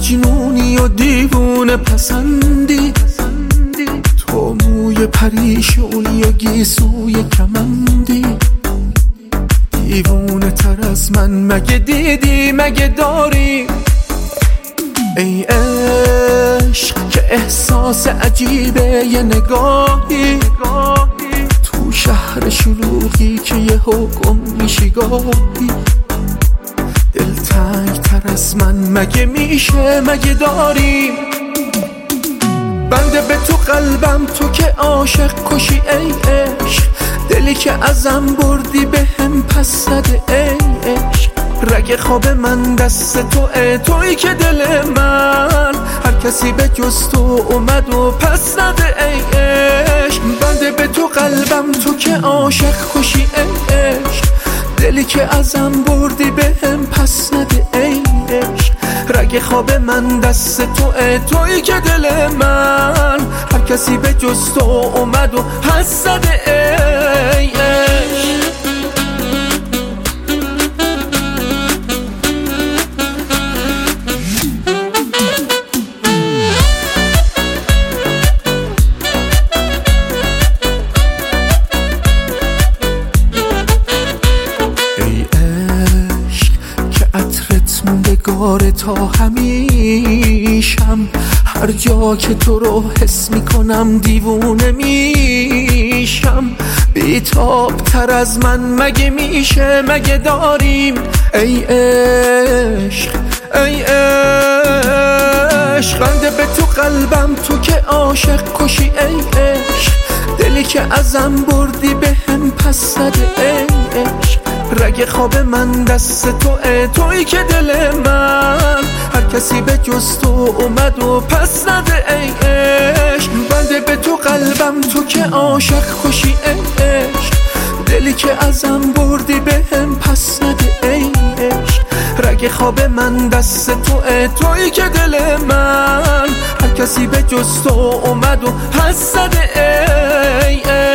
مجنونی و دیوونه پسندی، تو موی پریشونی و گیسوی کمندی. دیوونه تر از من مگه دیدی مگه داری؟ ای عشق که احساس عجیبه یه نگاهی، تو شهر شلوغی که یه حکم میشی گاهی. دلتنگ تر از من مگه میشه مگه داری؟ بنده به تو قلبم تو که عاشق کشی ای عشق، دلی که ازم بردی به هم پس نده ای عشق. رگ خواب من دست توئه، تویی که دل من هر کسی به جز تو اومد و پس نده ای عشق. بنده به تو قلبم تو که عاشق کشی ای عشق، دلی که ازم بردی به هم پس نده ای عشق. رگ خواب من دست توئه، تویی که دل من هر کسی به جز تو اومد و پس نده ای عشق. مونده تا همیشم، هر جا که تو رو حس میکنم دیوونه میشم. بیتاب تر از من مگه میشه مگه داریم؟ ای عشق ای عشق، بنده به تو قلبم تو که عاشق کشی ای عشق، دلی که ازم بردی به هم پس نده ای عشق. رگ خواب من دست توئه، تویی که دل من هر کسی به جز تو اومد و پس نده ای عشق. بنده به تو قلبم تو که عاشق کشی ای عشق، دلی که ازم بردی به هم پس نده ای عشق. رگ خواب من دست توئه، تویی که دل من هر کسی به جز تو اومد و پس نده ای عشق.